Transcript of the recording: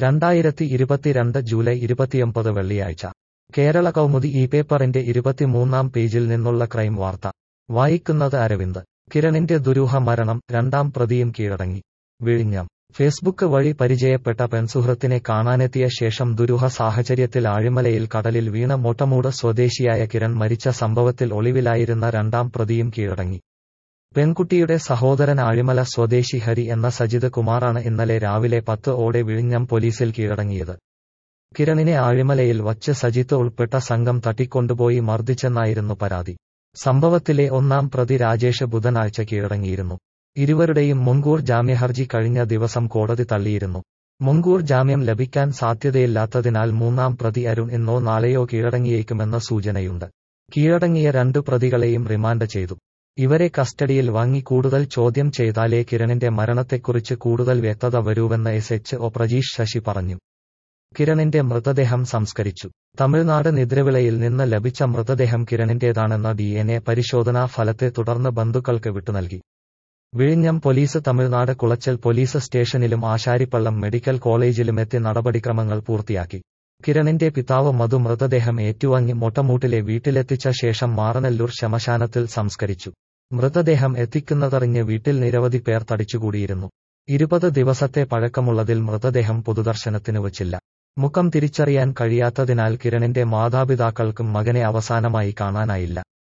2022 July 29 വെള്ളിയാഴ്ച കേരള കൗമുദി ഈ പേപ്പറിന്റെ 23-ാം പേജിൽ നിന്നുള്ള ക്രൈം വാർത്ത. വായിക്കുന്നത് അരവിന്ദ്. കിരണിന്റെ ദുരൂഹ മരണം, രണ്ടാം പ്രതിയും കീഴടങ്ങി. വിഴിഞ്ഞം. ഫേസ്ബുക്ക് വഴി പരിചയപ്പെട്ട പെൺസുഹൃത്തിനെ കാണാനെത്തിയ ശേഷം ദുരൂഹ സാഹചര്യത്തിൽ ആഴിമലയിൽ കടലിൽ വീണ മോട്ടമൂട് സ്വദേശിയായ കിരൺ മരിച്ച സംഭവത്തിൽ ഒളിവിലായിരുന്ന രണ്ടാം പ്രതിയും കീഴടങ്ങി. പെൺകുട്ടിയുടെ സഹോദരൻ ആഴിമല സ്വദേശി ഹരി എന്ന സജിത് കുമാറാണ് ഇന്നലെ രാവിലെ 10 ഓടെ വിഴിഞ്ഞം പോലീസിൽ കീഴടങ്ങിയത്. കിരണിനെ ആഴിമലയിൽ വച്ച് സജിത്ത് ഉൾപ്പെട്ട സംഘം തട്ടിക്കൊണ്ടുപോയി മർദ്ദിച്ചെന്നായിരുന്നു പരാതി. സംഭവത്തിലെ ഒന്നാം പ്രതി രാജേഷ് ബുധനാഴ്ച കീഴടങ്ങിയിരുന്നു. ഇരുവരുടെയും മുൻകൂർ ജാമ്യഹർജി കഴിഞ്ഞ ദിവസം കോടതി തള്ളിയിരുന്നു. മുൻകൂർ ജാമ്യം ലഭിക്കാൻ സാധ്യതയില്ലാത്തതിനാൽ മൂന്നാം പ്രതി അരുൺ ഇന്നോ നാളെയോ കീഴടങ്ങിയേക്കുമെന്ന സൂചനയുണ്ട്. കീഴടങ്ങിയ 2 പ്രതികളെയും റിമാൻഡ് ചെയ്തു. ഇവരെ കസ്റ്റഡിയിൽ വാങ്ങി കൂടുതൽ ചോദ്യം ചെയ്താലേ കിരണിന്റെ മരണത്തെക്കുറിച്ച് കൂടുതൽ വ്യക്തത വരൂവെന്ന് SHO പ്രജീഷ് ശശി പറഞ്ഞു. കിരണിന്റെ മൃതദേഹം സംസ്കരിച്ചു. തമിഴ്നാട് നിദ്രവിളയിൽ നിന്ന് ലഭിച്ച മൃതദേഹം കിരണിന്റേതാണെന്ന DNA പരിശോധനാ ഫലത്തെ തുടർന്ന് ബന്ധുക്കൾക്ക് വിട്ടുനൽകി. വിഴിഞ്ഞം പോലീസ് തമിഴ്നാട് കുളച്ചൽ പോലീസ് സ്റ്റേഷനിലും ആശാരിപ്പള്ളം മെഡിക്കൽ കോളേജിലുമെത്തി നടപടിക്രമങ്ങൾ പൂർത്തിയാക്കി. കിരണിന്റെ പിതാവ് മധു മൃതദേഹം ഏറ്റുവാങ്ങി മോട്ടമൂട്ടിലെ വീട്ടിലെത്തിച്ച ശേഷം മാറനല്ലൂർ ശ്മശാനത്തിൽ സംസ്കരിച്ചു. മൃതദേഹം എത്തിക്കുന്നതറിഞ്ഞ് വീട്ടിൽ നിരവധി പേർ തടിച്ചുകൂടിയിരുന്നു. 20 ദിവസത്തെ പഴക്കമുള്ളതിൽ മൃതദേഹം പൊതുദർശനത്തിന് വച്ചില്ല. മുഖം തിരിച്ചറിയാൻ കഴിയാത്തതിനാൽ കിരണിന്റെ മാതാപിതാക്കൾക്കും മകനെ അവസാനമായി കാണാനായില്ല.